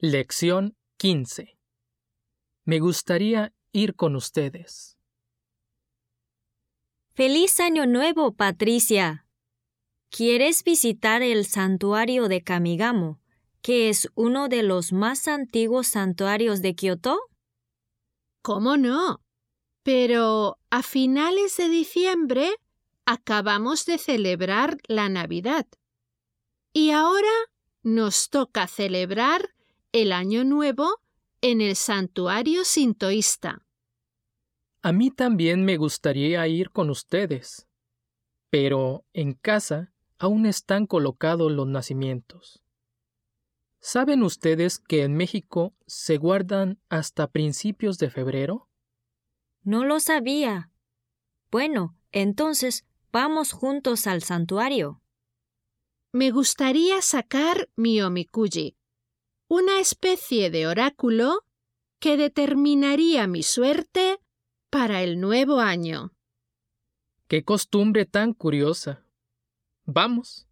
Lección 15. Me gustaría ir con ustedes. ¡Feliz Año Nuevo, Patricia! ¿Quieres visitar el santuario de Kamigamo, que es uno de los más antiguos santuarios de Kioto? ¿Cómo no? Pero a finales de diciembre acabamos de celebrar la Navidad. Y ahora nos toca celebrar el Año Nuevo en el santuario sintoísta. A mí también me gustaría ir con ustedes, pero en casa aún están colocados los nacimientos. ¿Saben ustedes que en México se guardan hasta principios de febrero? No lo sabía. Bueno, entonces vamos juntos al santuario. Me gustaría sacar mi omikuji, una especie de oráculo que determinaría mi suerte para el nuevo año. ¡Qué costumbre tan curiosa! Vamos.